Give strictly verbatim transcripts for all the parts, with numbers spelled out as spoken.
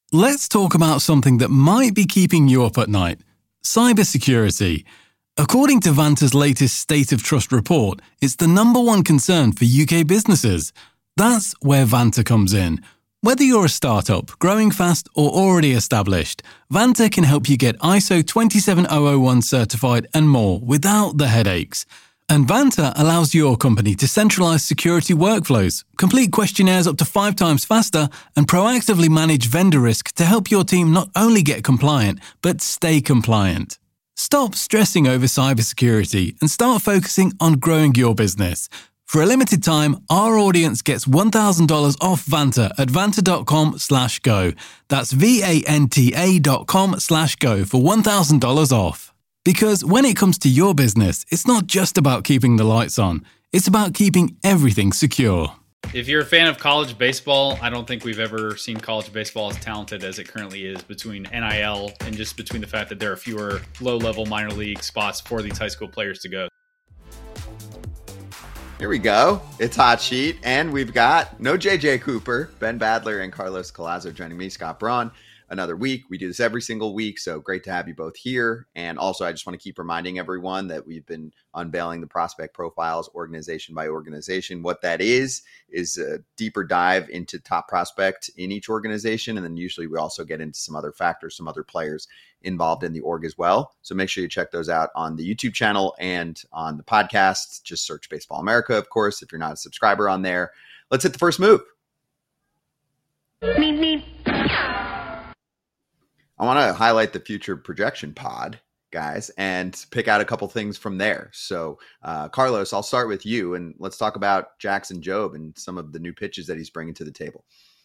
Let's talk about something that might be keeping you up at night: cybersecurity. According to Vanta's latest State of Trust report, it's the number one concern for U K businesses. That's where Vanta comes in. Whether you're a startup, growing fast, or already established, Vanta can help you get I S O twenty-seven thousand one certified and more without the headaches. And Vanta allows your company to centralize security workflows, complete questionnaires up to five times faster, and proactively manage vendor risk to help your team not only get compliant, but stay compliant. Stop stressing over cybersecurity and start focusing on growing your business. For a limited time, our audience gets one thousand dollars off Vanta at vanta.com slash go. That's V-A-N-T-A dot com slash go for one thousand dollars off. Because when it comes to your business, it's not just about keeping the lights on. It's about keeping everything secure. If you're a fan of college baseball, I don't think we've ever seen college baseball as talented as it currently is, between N I L and just between the fact that there are fewer low-level minor league spots for these high school players to go. Here we go. It's Hot Sheet, and we've got no J J Cooper, Ben Badler, and Carlos Collazo joining me, Scott Braun. Another week. We do this every single week, so great to have you both here. And also, I just want to keep reminding everyone that we've been unveiling the prospect profiles organization by organization. What that is, is a deeper dive into top prospect in each organization. And then usually we also get into some other factors, some other players involved in the org as well. So make sure you check those out on the YouTube channel and on the podcast. Just search Baseball America, of course, if you're not a subscriber on there. Let's hit the first move. Meep, meep. I want to highlight the future projection pod, guys, and pick out a couple things from there. So, uh, Carlos, I'll start with you, and let's talk about Jackson Jobe and some of the new pitches that he's bringing to the table.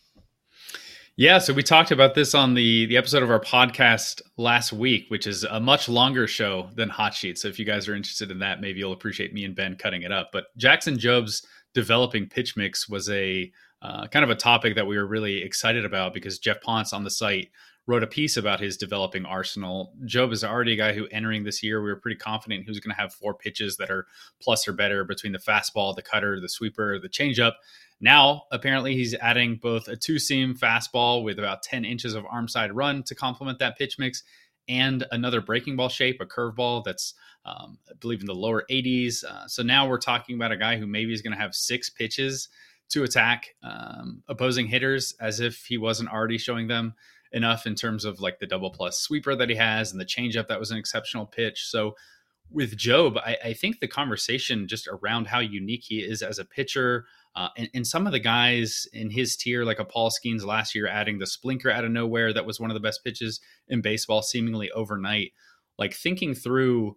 Yeah, so we talked about this on the, the episode of our podcast last week, which is a much longer show than Hot Sheet. So if you guys are interested in that, maybe you'll appreciate me and Ben cutting it up. But Jackson Jobe's developing pitch mix was a uh, kind of a topic that we were really excited about because Jeff Ponce on the site wrote a piece about his developing arsenal. Jobe is already a guy who, entering this year, we were pretty confident he was going to have four pitches that are plus or better between the fastball, the cutter, the sweeper, the changeup. Now, apparently, he's adding both a two-seam fastball with about ten inches of arm side run to complement that pitch mix, and another breaking ball shape, a curveball that's, um, I believe, in the lower eighties. Uh, so now we're talking about a guy who maybe is going to have six pitches to attack um, opposing hitters, as if he wasn't already showing them enough in terms of like the double plus sweeper that he has and the changeup that was an exceptional pitch. So with Jobe, I, I think the conversation just around how unique he is as a pitcher, uh, and, and some of the guys in his tier, like a Paul Skeens last year, adding the splinker out of nowhere, that was one of the best pitches in baseball seemingly overnight. Like thinking through,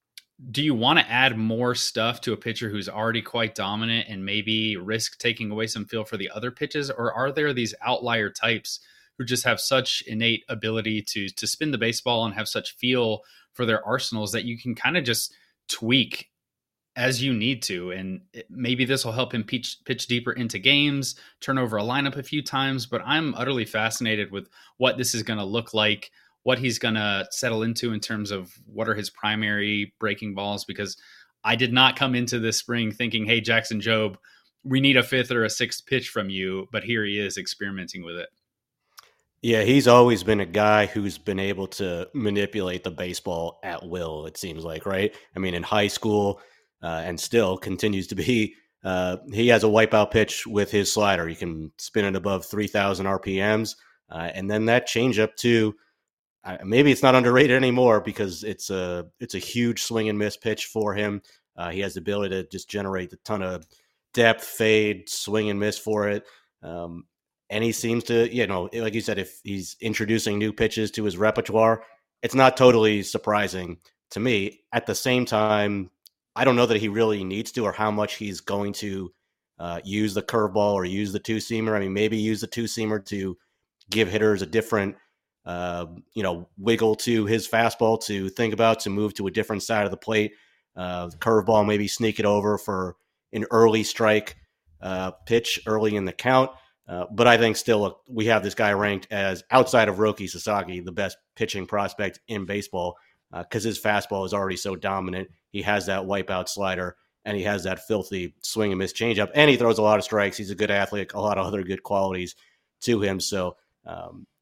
do you want to add more stuff to a pitcher who's already quite dominant and maybe risk taking away some feel for the other pitches? Or are there these outlier types who just have such innate ability to to spin the baseball and have such feel for their arsenals that you can kind of just tweak as you need to? And it, maybe this will help him pitch, pitch deeper into games, turn over a lineup a few times. But I'm utterly fascinated with what this is going to look like, what he's going to settle into in terms of what are his primary breaking balls, because I did not come into this spring thinking, hey, Jackson Jobe, we need a fifth or a sixth pitch from you. But here he is experimenting with it. Yeah, he's always been a guy who's been able to manipulate the baseball at will, it seems like, right? I mean, in high school uh, and still continues to be, uh, he has a wipeout pitch with his slider. He can spin it above three thousand R P Ms. Uh, and then that changeup too, uh, maybe it's not underrated anymore because it's a, it's a huge swing and miss pitch for him. Uh, he has the ability to just generate a ton of depth, fade, swing and miss for it. Um, And he seems to, you know, like you said, if he's introducing new pitches to his repertoire, it's not totally surprising to me. At the same time, I don't know that he really needs to, or how much he's going to uh, use the curveball or use the two-seamer. I mean, maybe use the two-seamer to give hitters a different, uh, you know, wiggle to his fastball to think about, to move to a different side of the plate. Uh, the curveball, maybe sneak it over for an early strike uh, pitch early in the count. Uh, but I think still uh, we have this guy ranked as, outside of Roki Sasaki, the best pitching prospect in baseball because uh, his fastball is already so dominant. He has that wipeout slider, and he has that filthy swing and miss changeup, and he throws a lot of strikes. He's a good athlete, a lot of other good qualities to him. So um,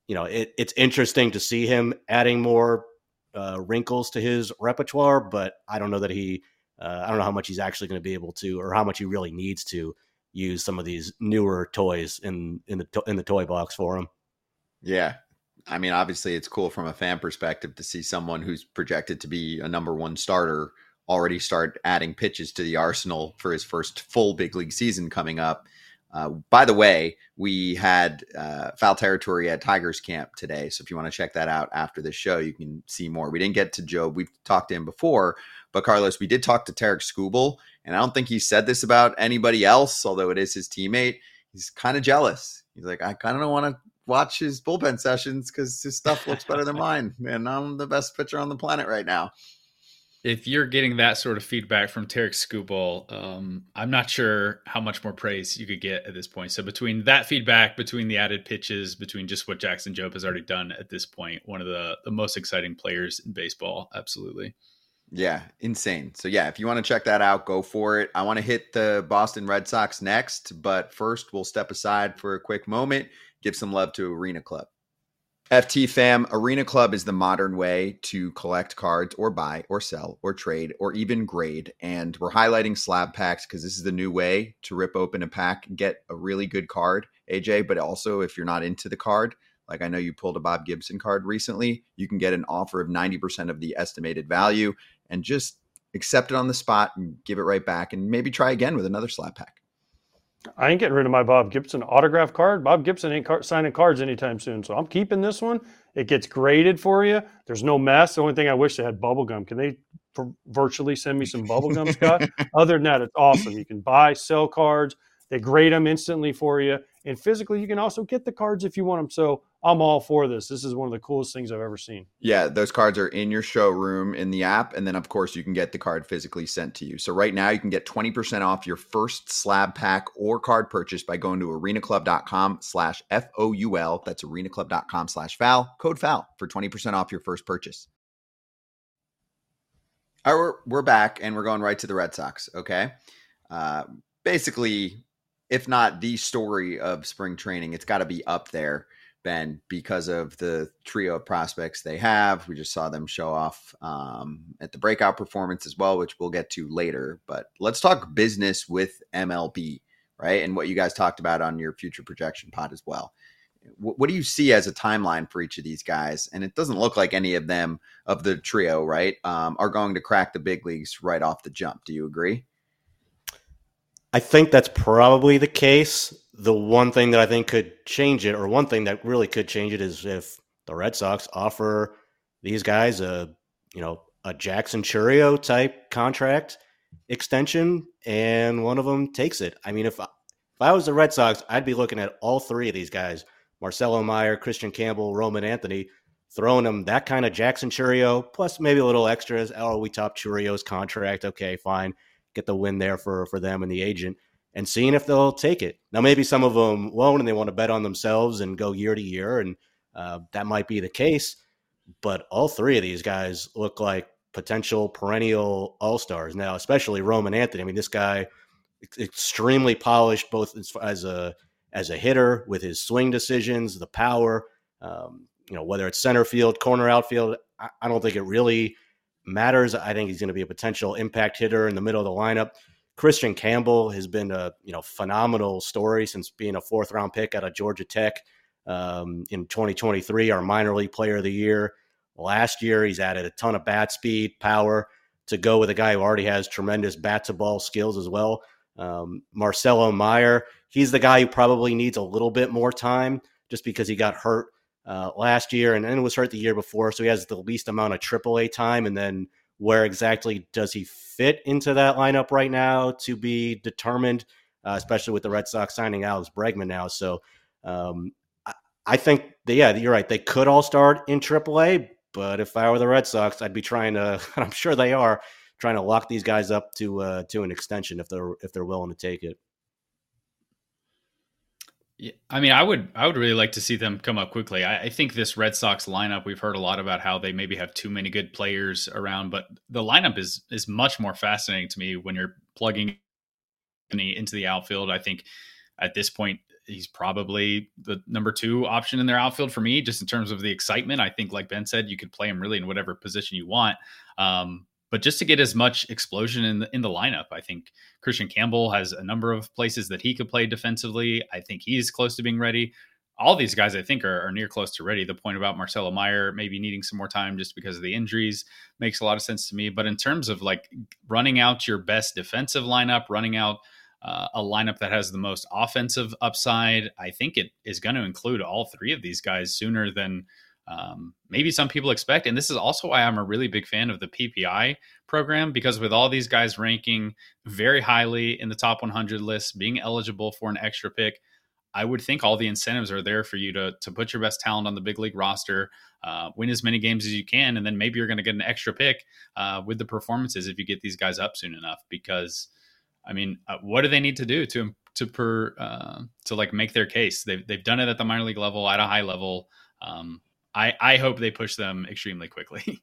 you know, it, it's interesting to see him adding more uh, wrinkles to his repertoire, but I don't know that he, uh, I don't know how much he's actually going to be able to, or how much he really needs to use some of these newer toys in, in the, to- in the toy box for him. Yeah. I mean, obviously it's cool from a fan perspective to see someone who's projected to be a number one starter already start adding pitches to the arsenal for his first full big league season coming up. Uh, by the way, we had uh, Foul Territory at Tigers camp today. So if you want to check that out after the show, you can see more. We didn't get to Joe. We've talked to him before, but Carlos, we did talk to Tarik Skubal, and I don't think he said this about anybody else, although it is his teammate. He's kind of jealous. He's like, I kind of don't want to watch his bullpen sessions because his stuff looks better than mine. And I'm the best pitcher on the planet right now. If you're getting that sort of feedback from Tarik Skubal, um, I'm not sure how much more praise you could get at this point. So between that feedback, between the added pitches, between just what Jackson Jobe has already done at this point, one of the, the most exciting players in baseball. Absolutely. Yeah, insane. So yeah, if you want to check that out, go for it. I want to hit the Boston Red Sox next, but first we'll step aside for a quick moment, give some love to Arena Club. F T fam, Arena Club is the modern way to collect cards or buy or sell or trade or even grade. And we're highlighting slab packs because this is the new way to rip open a pack, get a really good card, A J. But also if you're not into the card, like I know you pulled a Bob Gibson card recently, you can get an offer of ninety percent of the estimated value and just accept it on the spot and give it right back and maybe try again with another slab pack. I ain't getting rid of my Bob Gibson autograph card. Bob Gibson ain't car- signing cards anytime soon, so I'm keeping this one. It gets graded for you. There's no mess. The only thing I wish they had bubble gum. Can they for virtually send me some bubble gum, Scott? Other than that, it's awesome. You can buy, sell cards. They grade them instantly for you. And physically, you can also get the cards if you want them. So I'm all for this. This is one of the coolest things I've ever seen. Yeah, those cards are in your showroom in the app. And then, of course, you can get the card physically sent to you. So right now, you can get twenty percent off your first slab pack or card purchase by going to arenaclub.com slash F O U L. That's arenaclub.com slash foul. Code foul for twenty percent off your first purchase. All right, we're, we're back, and we're going right to the Red Sox, okay? Uh, basically, if not the story of spring training, it's got to be up there, Ben, because of the trio of prospects they have. We just saw them show off um, at the breakout performance as well, which we'll get to later. But let's talk business with M L B, right? And what you guys talked about on your future projection pod as well. What, what do you see as a timeline for each of these guys? And it doesn't look like any of them, of the trio, right, um, are going to crack the big leagues right off the jump. Do you agree? I think that's probably the case. The one thing that I think could change it, or one thing that really could change it, is if the Red Sox offer these guys a, you know, a Jackson Chourio type contract extension, and one of them takes it. I mean, if I, if I was the Red Sox, I'd be looking at all three of these guys: Marcelo Meyer, Christian Campbell, Roman Anthony, throwing them that kind of Jackson Chourio plus maybe a little extras. Oh, we top Chourio's contract. Okay, fine. Get the win there for, for them and the agent, and seeing if they'll take it. Now, maybe some of them won't, and they want to bet on themselves and go year to year, and uh, that might be the case. But all three of these guys look like potential perennial all-stars now, especially Roman Anthony. I mean, this guy extremely polished, both as a as a hitter with his swing decisions, the power. Um, you know, whether it's center field, corner outfield, I, I don't think it really matters. I think he's going to be a potential impact hitter in the middle of the lineup. Christian Campbell has been a you know phenomenal story since being a fourth round pick out of Georgia Tech um, in twenty twenty-three, our minor league player of the year. Last year, he's added a ton of bat speed, power to go with a guy who already has tremendous bat to ball skills as well. Um, Marcelo Meyer, he's the guy who probably needs a little bit more time just because he got hurt Uh, last year and then was hurt the year before, so he has the least amount of triple A time. And then where exactly does he fit into that lineup right now to be determined, uh, especially with the Red Sox signing Alex Bregman now. So um, I, I think, that, yeah, you're right. They could all start in triple A, but if I were the Red Sox, I'd be trying to, and I'm sure they are, trying to lock these guys up to uh, to an extension if they're if they're willing to take it. Yeah, I mean, I would I would really like to see them come up quickly. I, I think this Red Sox lineup, we've heard a lot about how they maybe have too many good players around, but the lineup is is much more fascinating to me when you're plugging into the outfield. I think at this point, he's probably the number two option in their outfield for me, just in terms of the excitement. I think, like Ben said, you could play him really in whatever position you want. Um, but just to get as much explosion in the, in the lineup, I think Christian Campbell has a number of places that he could play defensively. I think he's close to being ready. All these guys, I think, are, are near close to ready. The point about Marcelo Meyer maybe needing some more time just because of the injuries makes a lot of sense to me. But in terms of like running out your best defensive lineup, running out uh, a lineup that has the most offensive upside, I think it is going to include all three of these guys sooner than um, maybe some people expect. And this is also why I'm a really big fan of the P P I program, because with all these guys ranking very highly in the top one hundred list, being eligible for an extra pick, I would think all the incentives are there for you to to put your best talent on the big league roster, uh, win as many games as you can, and then maybe you're going to get an extra pick uh, with the performances if you get these guys up soon enough. Because, I mean, uh, what do they need to do to to per uh, to like make their case? They've they've done it at the minor league level, at a high level. Um, I I hope they push them extremely quickly.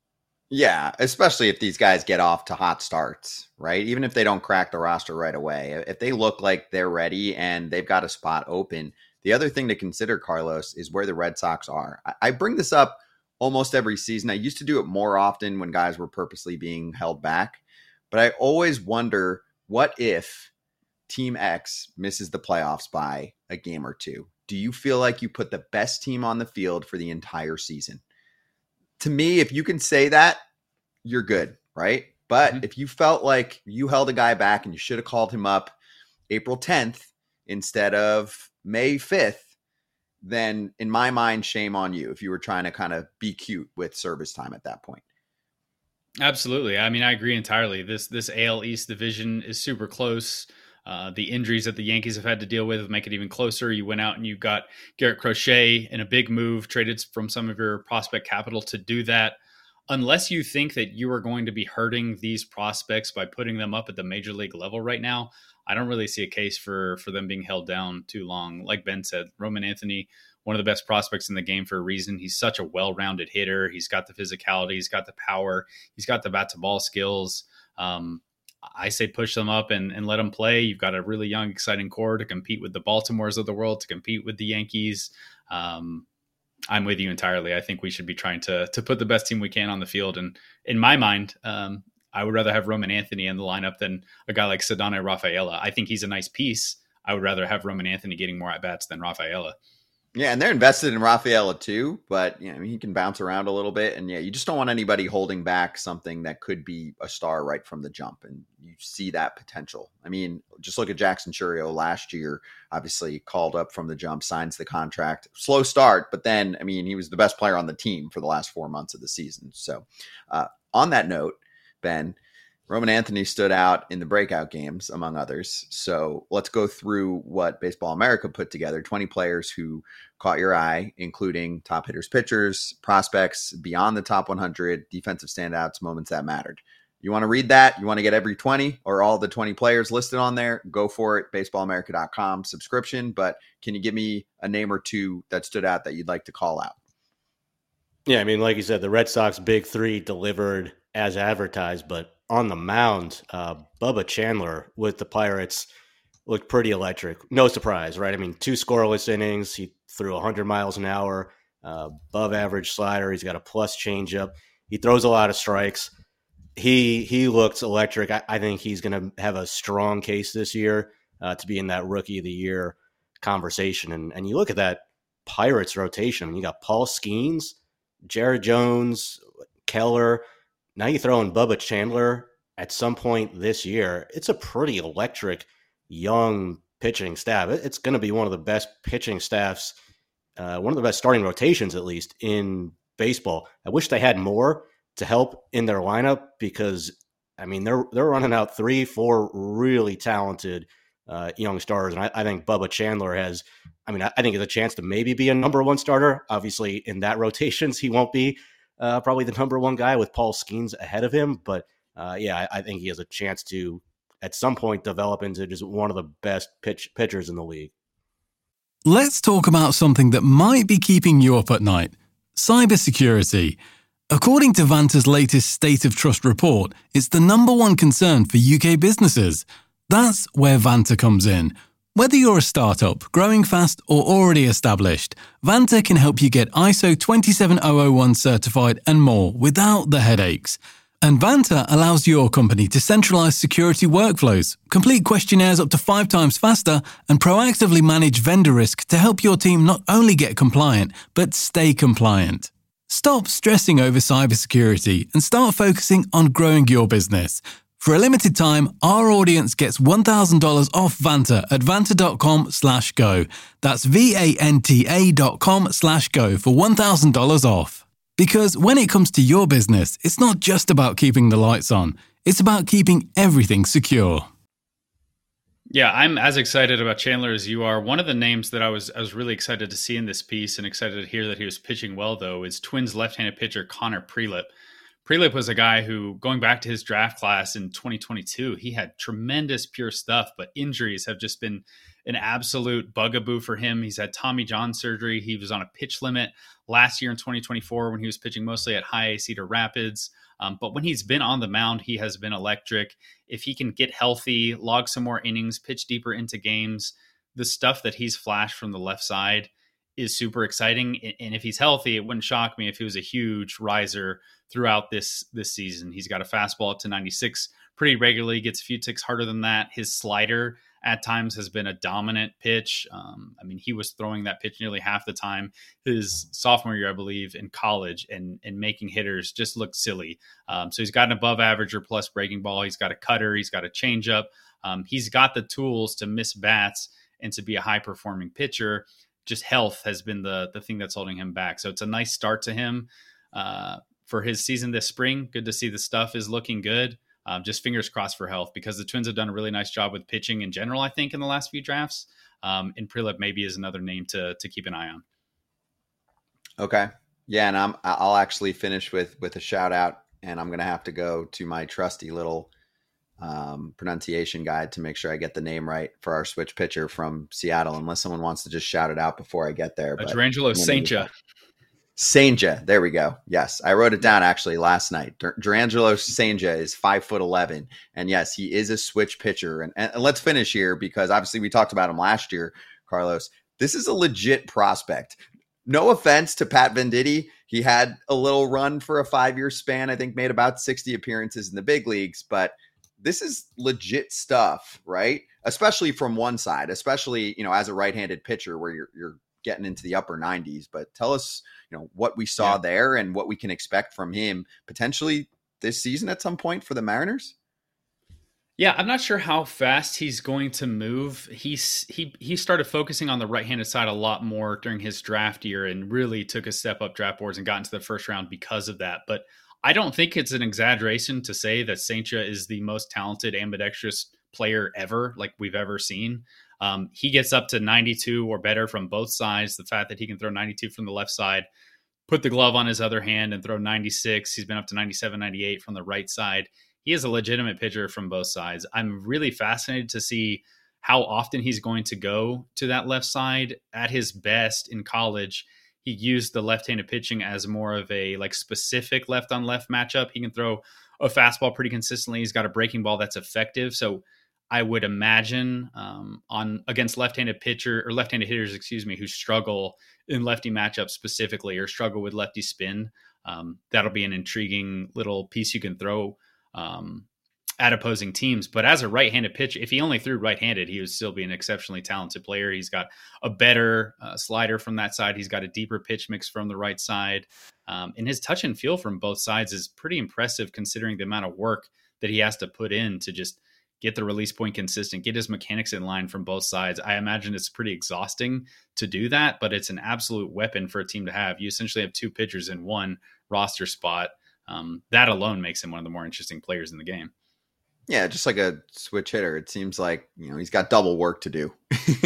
Yeah, especially if these guys get off to hot starts, right? Even if they don't crack the roster right away, if they look like they're ready and they've got a spot open. The other thing to consider, Carlos, is where the Red Sox are. I bring this up almost every season. I used to do it more often when guys were purposely being held back, but I always wonder, what if Team X misses the playoffs by a game or two? Do you feel like you put the best team on the field for the entire season? To me, if you can say that, you're good, right? But mm-hmm. if you felt like you held a guy back and you should have called him up April tenth instead of May fifth, then in my mind, shame on you if you were trying to kind of be cute with service time at that point. Absolutely. I mean, I agree entirely. This this A L East division is super close. Uh, the injuries that the Yankees have had to deal with make it even closer. You went out and you got Garrett Crochet in a big move, traded from some of your prospect capital to do that. Unless you think that you are going to be hurting these prospects by putting them up at the major league level right now, I don't really see a case for, for them being held down too long. Like Ben said, Roman Anthony, one of the best prospects in the game for a reason. He's such a well-rounded hitter. He's got the physicality. He's got the power. He's got the bat-to-ball skills. Um, I say push them up and, and let them play. You've got a really young, exciting core to compete with the Baltimores of the world, to compete with the Yankees. Um, I'm with you entirely. I think we should be trying to to put the best team we can on the field. And in my mind, um, I would rather have Roman Anthony in the lineup than a guy like Ceddanne Rafaela. I think he's a nice piece. I would rather have Roman Anthony getting more at-bats than Rafaela. Yeah, and they're invested in Rafaela too, but you know, he can bounce around a little bit. And yeah, you just don't want anybody holding back something that could be a star right from the jump. And you see that potential. I mean, just look at Jackson Chourio last year, obviously called up from the jump, signs the contract, slow start, but then, I mean, he was the best player on the team for the last four months of the season. So uh, on that note, Ben, Roman Anthony stood out in the breakout games, among others. So let's go through what Baseball America put together. twenty players who caught your eye, including top hitters, pitchers, prospects, beyond the top one hundred, defensive standouts, moments that mattered. You want to read that? You want to get every twenty or all the twenty players listed on there? Go for it. baseball america dot com subscription. But can you give me a name or two that stood out that you'd like to call out? Yeah, I mean, like you said, the Red Sox big three delivered as advertised, but on the mound, uh, Bubba Chandler with the Pirates looked pretty electric. No surprise, right? I mean, two scoreless innings. He threw one hundred miles an hour, uh, above average slider. He's got a plus changeup. He throws a lot of strikes. He he looked electric. I, I think he's going to have a strong case this year uh, to be in that Rookie of the Year conversation. And and you look at that Pirates rotation. I mean, you got Paul Skeens, Jared Jones, Keller. Now you throw in Bubba Chandler at some point this year. It's a pretty electric young pitching staff. It's going to be one of the best pitching staffs, uh, one of the best starting rotations, at least, in baseball. I wish they had more to help in their lineup because, I mean, they're they're running out three, four really talented uh, young starters. And I, I think Bubba Chandler has, I mean, I, I think has a chance to maybe be a number one starter. Obviously, in that rotations, he won't be Uh, probably the number one guy with Paul Skeens ahead of him. But uh, yeah, I, I think he has a chance to, at some point, develop into just one of the best pitch pitchers in the league. Let's talk about something that might be keeping you up at night. Cybersecurity. According to Vanta's latest State of Trust report, it's the number one concern for U K businesses. That's where Vanta comes in. Whether you're a startup, growing fast, or already established, Vanta can help you get I S O twenty-seven thousand one certified and more without the headaches. And Vanta allows your company to centralize security workflows, complete questionnaires up to five times faster, and proactively manage vendor risk to help your team not only get compliant, but stay compliant. Stop stressing over cybersecurity and start focusing on growing your business. For a limited time, our audience gets one thousand dollars off Vanta at vanta.com slash go. That's V-A-N-T-A dot com slash go for one thousand dollars off. Because when it comes to your business, it's not just about keeping the lights on. It's about keeping everything secure. Yeah, I'm as excited about Chandler as you are. One of the names that I was I was really excited to see in this piece and excited to hear that he was pitching well, though, is Twins left-handed pitcher Connor Prielipp. Prielipp was a guy who, going back to his draft class in twenty twenty-two, he had tremendous pure stuff, but injuries have just been an absolute bugaboo for him. He's had Tommy John surgery. He was on a pitch limit last year in twenty twenty-four when he was pitching mostly at high A Cedar Rapids. Um, but when he's been on the mound, he has been electric. If he can get healthy, log some more innings, pitch deeper into games, the stuff that he's flashed from the left side is super exciting. And if he's healthy, it wouldn't shock me if he was a huge riser throughout this this season. He's got a fastball up to ninety-six pretty regularly, gets a few ticks harder than that. His slider at times has been a dominant pitch. Um, I mean, he was throwing that pitch nearly half the time his sophomore year, I believe, in college, and and making hitters just look silly. Um, so he's got an above average or plus breaking ball. He's got a cutter. He's got a changeup. Um, he's got the tools to miss bats and to be a high performing pitcher. Just health has been the the thing that's holding him back. So it's a nice start to him uh, for his season this spring. Good to see the stuff is looking good. Um, just fingers crossed for health, because the Twins have done a really nice job with pitching in general, I think, in the last few drafts. Um, and Prielipp maybe is another name to to keep an eye on. Okay. Yeah, and I'm I'll actually finish with with a shout out, and I'm going to have to go to my trusty little um, pronunciation guide to make sure I get the name right for our switch pitcher from Seattle, unless someone wants to just shout it out before I get there. But Durangelo Saintja. Saintja, there we go. Yes, I wrote it down actually last night. Dur- Durangelo Saintja is five foot eleven, and yes, he is a switch pitcher. And, and let's finish here, because obviously we talked about him last year, Carlos. This is a legit prospect. No offense to Pat Venditti, he had a little run for a five-year span. I think made about sixty appearances in the big leagues, but this is legit stuff, right? Especially from one side, especially, you know, as a right-handed pitcher where you're you're getting into the upper nineties. But tell us, you know, what we saw yeah. there and what we can expect from him potentially this season at some point for the Mariners. Yeah, I'm not sure how fast he's going to move. He's he he started focusing on the right-handed side a lot more during his draft year, and really took a step up draft boards and got into the first round because of that. But I don't think it's an exaggeration to say that Saintja is the most talented ambidextrous player ever, like we've ever seen. Um, he gets up to ninety-two or better from both sides. The fact that he can throw ninety-two from the left side, put the glove on his other hand and throw ninety-six. He's been up to ninety-seven, ninety-eight from the right side. He is a legitimate pitcher from both sides. I'm really fascinated to see how often he's going to go to that left side. At his best in college, he used the left-handed pitching as more of a like specific left on left matchup. He can throw a fastball pretty consistently. He's got a breaking ball that's effective. So I would imagine um, on against left-handed pitcher or left-handed hitters, excuse me, who struggle in lefty matchups specifically or struggle with lefty spin. Um, that'll be an intriguing little piece you can throw um, at opposing teams. But as a right-handed pitcher, if he only threw right-handed, he would still be an exceptionally talented player. He's got a better uh, slider from that side. He's got a deeper pitch mix from the right side. Um, and his touch and feel from both sides is pretty impressive considering the amount of work that he has to put in to just get the release point consistent, get his mechanics in line from both sides. I imagine it's pretty exhausting to do that, but it's an absolute weapon for a team to have. You essentially have two pitchers in one roster spot. Um, that alone makes him one of the more interesting players in the game. Yeah, just like a switch hitter. It seems like, you know, he's got double work to do,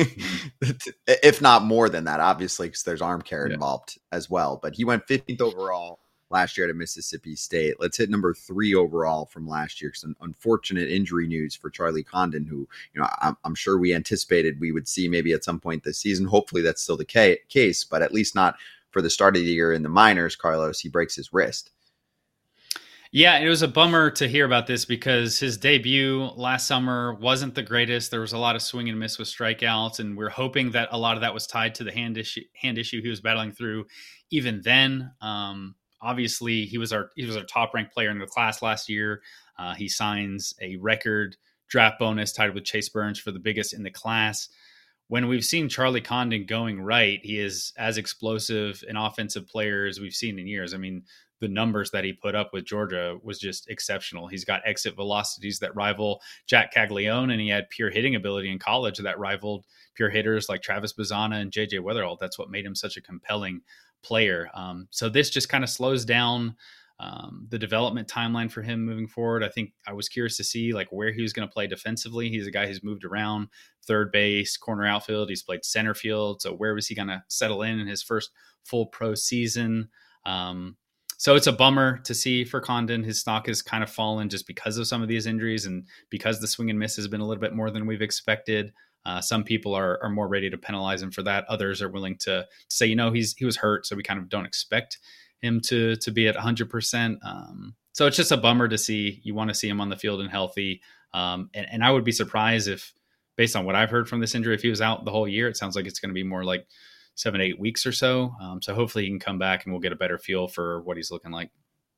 if not more than that, obviously, because there's arm care yeah. involved as well. But he went fifteenth overall last year at Mississippi State. Let's hit number three overall from last year. Some unfortunate injury news for Charlie Condon, who, you know, I'm, I'm sure we anticipated we would see maybe at some point this season. Hopefully that's still the ca- case, but at least not for the start of the year in the minors. Carlos, he breaks his wrist. Yeah, it was a bummer to hear about this because his debut last summer wasn't the greatest. There was a lot of swing and miss with strikeouts, and we're hoping that a lot of that was tied to the hand issue, hand issue he was battling through. Even then, um, obviously, he was our he was our top ranked player in the class last year. Uh, he signs a record draft bonus tied with Chase Burns for the biggest in the class. When we've seen Charlie Condon going right, he is as explosive an offensive player as we've seen in years. I mean, the numbers that he put up with Georgia was just exceptional. He's got exit velocities that rival Jack Caglione, and he had pure hitting ability in college that rivaled pure hitters like Travis Bazzana and J J Weatherall. That's what made him such a compelling player. Um, so this just kind of slows down um, the development timeline for him moving forward. I think I was curious to see like where he was going to play defensively. He's a guy who's moved around third base, corner outfield. He's played center field. So where was he going to settle in in his first full pro season? Um, So it's a bummer to see for Condon. His stock has kind of fallen just because of some of these injuries and because the swing and miss has been a little bit more than we've expected. Uh, some people are are more ready to penalize him for that. Others are willing to, to say, you know, he's he was hurt, so we kind of don't expect him to to be at one hundred percent. Um, so it's just a bummer to see. You want to see him on the field and healthy. Um, and, and I would be surprised if, based on what I've heard from this injury, if he was out the whole year. It sounds like it's going to be more like seven, eight weeks or so. Um, so hopefully he can come back and we'll get a better feel for what he's looking like.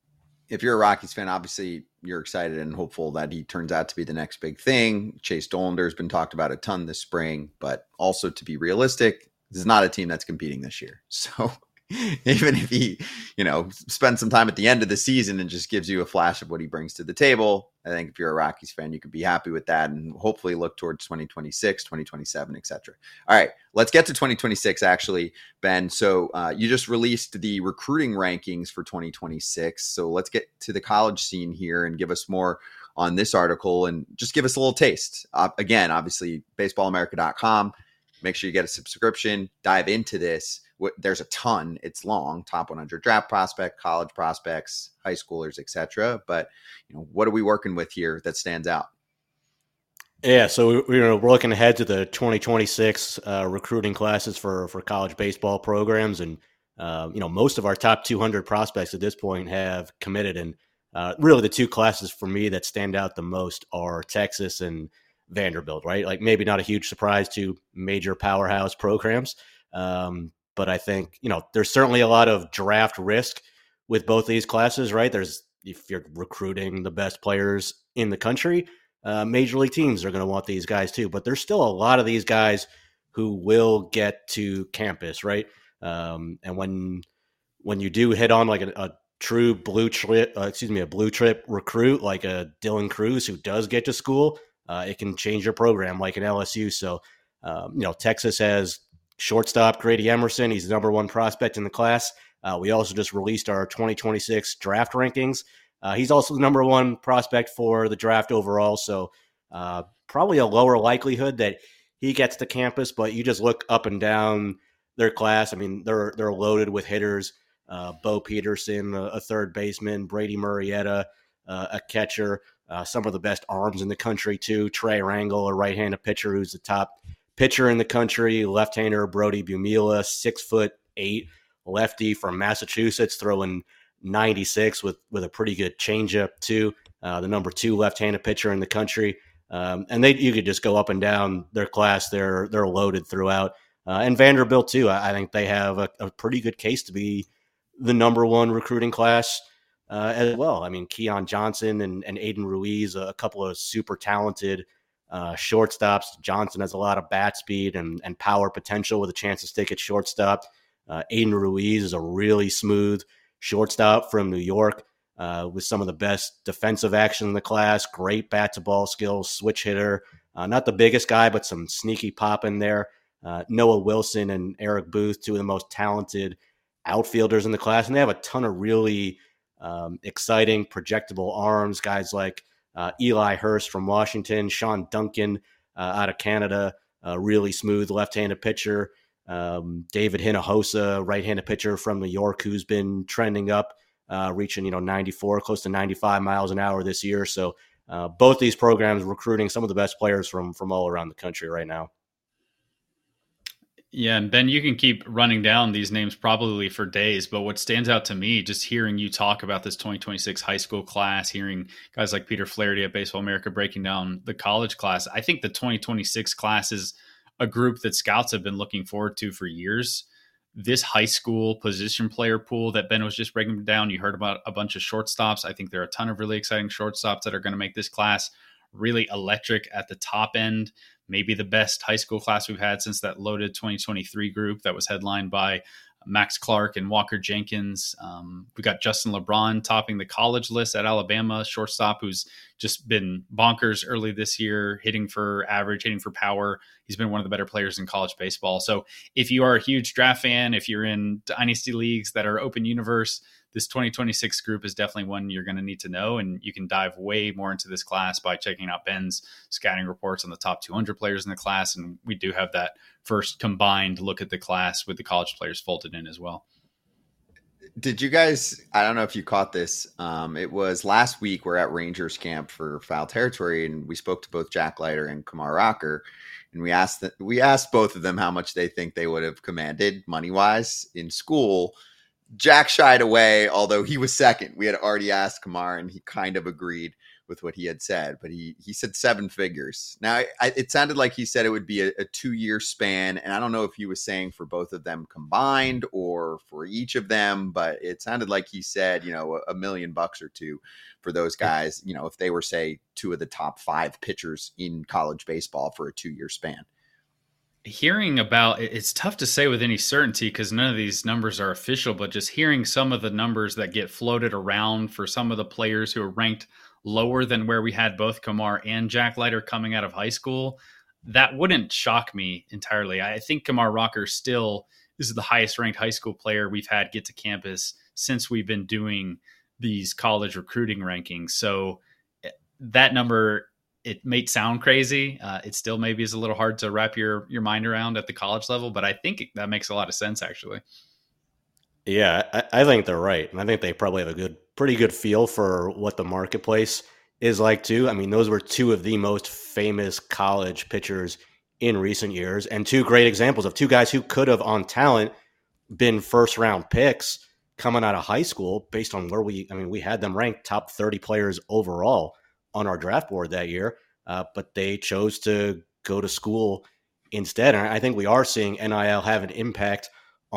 If you're a Rockies fan, obviously you're excited and hopeful that he turns out to be the next big thing. Chase Dollander has been talked about a ton this spring, but also to be realistic, this is not a team that's competing this year. So even if he, you know, spends some time at the end of the season and just gives you a flash of what he brings to the table, I think if you're a Rockies fan, you could be happy with that and hopefully look towards twenty twenty-six, twenty twenty-seven, et cetera. All right, let's get to twenty twenty-six actually, Ben. So uh, you just released the recruiting rankings for twenty twenty-six. So let's get to the college scene here and give us more on this article and just give us a little taste. Uh, again, obviously, baseball america dot com. Make sure you get a subscription, dive into this. There's a ton. It's long. Top one hundred draft prospect, college prospects, high schoolers, et cetera. But you know, what are we working with here that stands out? Yeah, so we, you know, we're looking ahead to the twenty twenty-six uh, recruiting classes for for college baseball programs, and uh, you know, most of our top two hundred prospects at this point have committed. And uh, really, the two classes for me that stand out the most are Texas and Vanderbilt. Right, like maybe not a huge surprise to major powerhouse programs. Um, But I think, you know, there's certainly a lot of draft risk with both these classes, right? There's, if you're recruiting the best players in the country, uh, major league teams are going to want these guys too. But there's still a lot of these guys who will get to campus, right? Um, and when when you do hit on like a, a true blue chip, uh, excuse me, a blue chip recruit like a Dylan Cruz who does get to school, uh, it can change your program like an L S U. So, um, you know, Texas has shortstop Grady Emerson. He's the number one prospect in the class. Uh, we also just released our twenty twenty-six draft rankings. Uh, he's also the number one prospect for the draft overall. So uh, probably a lower likelihood that he gets to campus, but you just look up and down their class. I mean, they're they're loaded with hitters. Uh, Bo Peterson, a, a third baseman, Brady Murrieta, uh, a catcher, uh, some of the best arms in the country too. Trey Rangel, a right-handed pitcher who's the top pitcher in the country, left-hander Brody Bumila, six foot eight lefty from Massachusetts, throwing ninety-six with with a pretty good changeup too. Uh, the number two left-handed pitcher in the country, um, and they you could just go up and down their class. They're they're loaded throughout, uh, and Vanderbilt too. I, I think they have a, a pretty good case to be the number one recruiting class uh, as well. I mean, Keon Johnson and, and Aiden Ruiz, a couple of super talented Uh, shortstops. Johnson has a lot of bat speed and, and power potential with a chance to stick at shortstop. Uh, Aiden Ruiz is a really smooth shortstop from New York uh, with some of the best defensive action in the class, great bat-to-ball skills, switch hitter. Uh, not the biggest guy, but some sneaky pop in there. Uh, Noah Wilson and Eric Booth, two of the most talented outfielders in the class, and they have a ton of really um, exciting, projectable arms, guys like Uh, Eli Hurst from Washington, Sean Duncan uh, out of Canada, a really smooth left-handed pitcher. Um, David Hinojosa, right-handed pitcher from New York, who's been trending up, uh, reaching you know ninety-four, close to ninety-five miles an hour this year. So uh, both these programs recruiting some of the best players from from all around the country right now. Yeah, and Ben, you can keep running down these names probably for days, but what stands out to me, just hearing you talk about this twenty twenty-six high school class, hearing guys like Peter Flaherty at Baseball America breaking down the college class, I think the twenty twenty-six class is a group that scouts have been looking forward to for years. This high school position player pool that Ben was just breaking down, you heard about a bunch of shortstops. I think there are a ton of really exciting shortstops that are going to make this class really electric at the top end. Maybe the best high school class we've had since that loaded twenty twenty-three group that was headlined by Max Clark and Walker Jenkins. Um, we got Justin LeBron topping the college list at Alabama, shortstop who's just been bonkers early this year, hitting for average, hitting for power. He's been one of the better players in college baseball. So if you are a huge draft fan, if you're in dynasty leagues that are open universe, this twenty twenty-six group is definitely one you're going to need to know. And you can dive way more into this class by checking out Ben's scouting reports on the top two hundred players in the class. And we do have that first combined look at the class with the college players folded in as well. Did you guys, I don't know if you caught this. Um, it was last week we're at Rangers camp for Foul Territory, and we spoke to both Jack Leiter and Kumar Rocker. And we asked, the, we asked both of them how much they think they would have commanded money-wise in school. Jack shied away, although he was second. We had already asked Kumar, and he kind of agreed with what he had said, but he he said seven figures. Now, I, it sounded like he said it would be a, a two-year span, and I don't know if he was saying for both of them combined or for each of them, but it sounded like he said, you know, a, a million bucks or two for those guys, you know, if they were, say, two of the top five pitchers in college baseball for a two-year span. Hearing about it's tough to say with any certainty because none of these numbers are official, but just hearing some of the numbers that get floated around for some of the players who are ranked lower than where we had both Kumar and Jack Leiter coming out of high school, that wouldn't shock me entirely. I think Kumar Rocker still is the highest ranked high school player we've had get to campus since we've been doing these college recruiting rankings. So that number, it may sound crazy. Uh, it still maybe is a little hard to wrap your, your mind around at the college level, but I think that makes a lot of sense actually. Yeah, I, I think they're right. And I think they probably have a good, pretty good feel for what the marketplace is like too. I mean, those were two of the most famous college pitchers in recent years and two great examples of two guys who could have on talent been first round picks coming out of high school based on where we, I mean, we had them ranked top thirty players overall on our draft board that year, uh, but they chose to go to school instead. And I think we are seeing N I L have an impact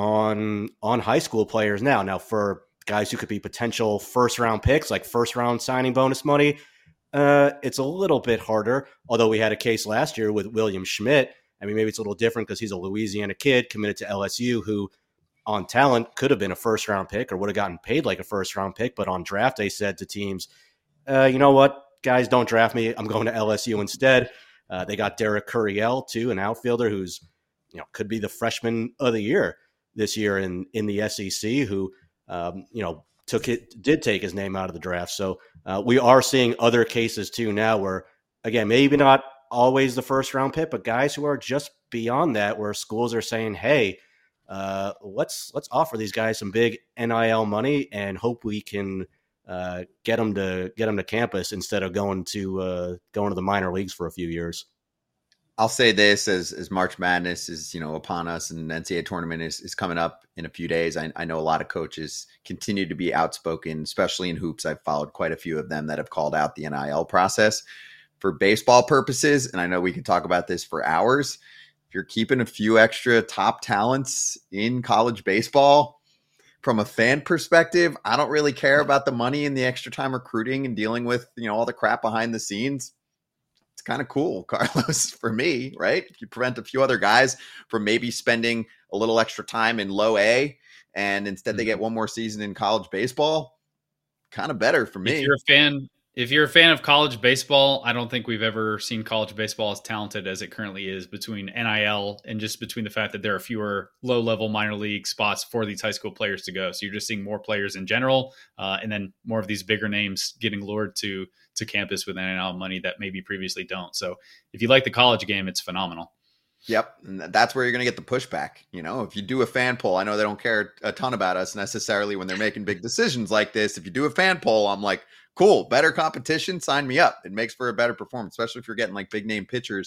on on high school players now. Now, for guys who could be potential first round picks, like first round signing bonus money, uh, it's a little bit harder. Although we had a case last year with William Schmidt. I mean, maybe it's a little different because he's a Louisiana kid committed to L S U who on talent could have been a first round pick or would have gotten paid like a first round pick. But on draft, they said to teams, uh, you know what, guys, don't draft me. I'm going to L S U instead. Uh, they got Derek Curiel too, an outfielder who's, you know, could be the freshman of the year this year in, in the S E C, who, um, you know, took it, did take his name out of the draft. So uh, we are seeing other cases too now where, again, maybe not always the first round pick, but guys who are just beyond that, where schools are saying, hey, uh, let's, let's offer these guys some big N I L money and hope we can uh, get them to get them to campus instead of going to, uh, going to the minor leagues for a few years. I'll say this as, as March Madness is, you know, upon us and N C double A tournament is, is coming up in a few days. I, I know a lot of coaches continue to be outspoken, especially in hoops. I've followed quite a few of them that have called out the N I L process for baseball purposes. And I know we can talk about this for hours. If you're keeping a few extra top talents in college baseball, from a fan perspective, I don't really care about the money and the extra time recruiting and dealing with, you know, all the crap behind the scenes. It's kind of cool, Carlos, for me, right? If you prevent a few other guys from maybe spending a little extra time in low A and instead mm-hmm. they get one more season in college baseball, kind of better for me. If you're a fan, if you're a fan of college baseball, I don't think we've ever seen college baseball as talented as it currently is between N I L and just between the fact that there are fewer low-level minor league spots for these high school players to go. So you're just seeing more players in general, uh, and then more of these bigger names getting lured to to campus with N I L money that maybe previously don't. So if you like the college game, it's phenomenal. Yep. And that's where you're going to get the pushback. You know, if you do a fan poll, I know they don't care a ton about us necessarily when they're making big decisions like this. If you do a fan poll, I'm like, cool, better competition, sign me up. It makes for a better performance, especially if you're getting like big name pitchers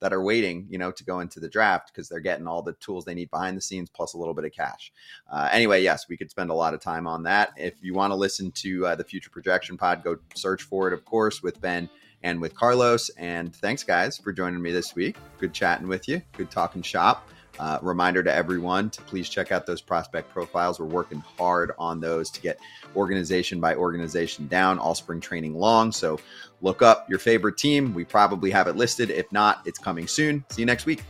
that are waiting, you know, to go into the draft because they're getting all the tools they need behind the scenes plus a little bit of cash. Uh, anyway, yes, we could spend a lot of time on that. If you want to listen to uh, the Future Projection Pod, go search for it, of course, with Ben and with Carlos. And thanks, guys, for joining me this week. Good chatting with you. Good talking shop. Uh, reminder to everyone to please check out those prospect profiles. We're working hard on those to get organization by organization down all spring training long. So look up your favorite team. We probably have it listed. If not, it's coming soon. See you next week.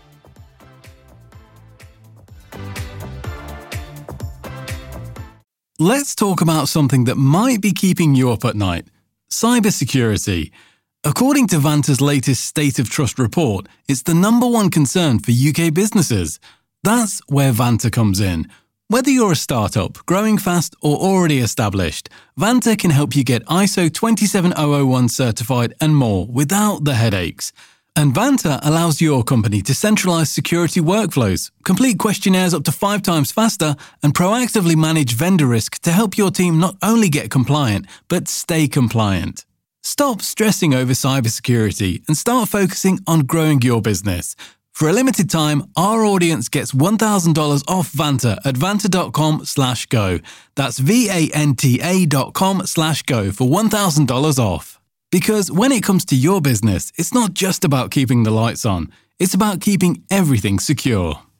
Let's talk about something that might be keeping you up at night: cybersecurity. According to Vanta's latest State of Trust report, it's the number one concern for U K businesses. That's where Vanta comes in. Whether you're a startup, growing fast, or already established, Vanta can help you get I S O twenty-seven thousand one certified and more without the headaches. And Vanta allows your company to centralize security workflows, complete questionnaires up to five times faster, and proactively manage vendor risk to help your team not only get compliant, but stay compliant. Stop stressing over cybersecurity and start focusing on growing your business. For a limited time, our audience gets one thousand dollars off Vanta at vanta.com slash go. That's V-A-N-T-A dot com slash go for one thousand dollars off. Because when it comes to your business, it's not just about keeping the lights on. It's about keeping everything secure.